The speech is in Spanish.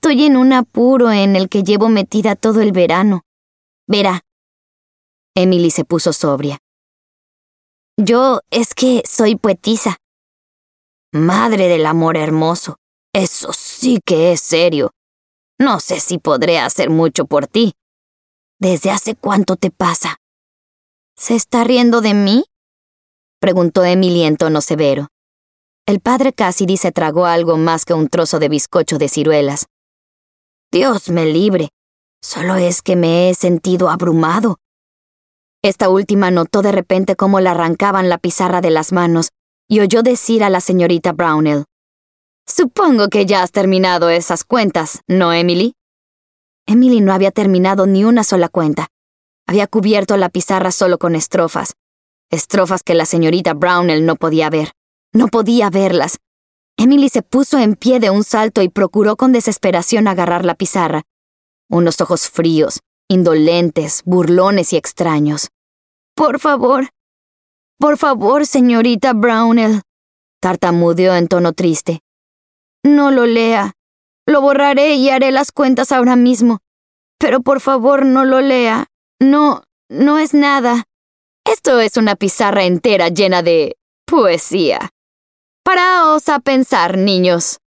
estoy en un apuro en el que llevo metida todo el verano. Verá. Emily se puso sobria. Yo es que soy poetisa. Madre del amor hermoso, eso sí que es serio. No sé si podré hacer mucho por ti. ¿Desde hace cuánto te pasa? ¿Se está riendo de mí?, preguntó Emily en tono severo. El padre Cassidy se tragó algo más que un trozo de bizcocho de ciruelas. Dios me libre, solo es que me he sentido abrumado. Esta última notó de repente cómo le arrancaban la pizarra de las manos y oyó decir a la señorita Brownell: «Supongo que ya has terminado esas cuentas, ¿no, Emily?» Emily no había terminado ni una sola cuenta. Había cubierto la pizarra solo con estrofas. Estrofas que la señorita Brownell no podía ver. No podía verlas. Emily se puso en pie de un salto y procuró con desesperación agarrar la pizarra. Unos ojos fríos, indolentes, burlones y extraños. Por favor, señorita Brownell», tartamudeó en tono triste. «No lo lea. Lo borraré y haré las cuentas ahora mismo. Pero por favor no lo lea. No es nada. Esto es una pizarra entera llena de poesía. Paraos a pensar, niños.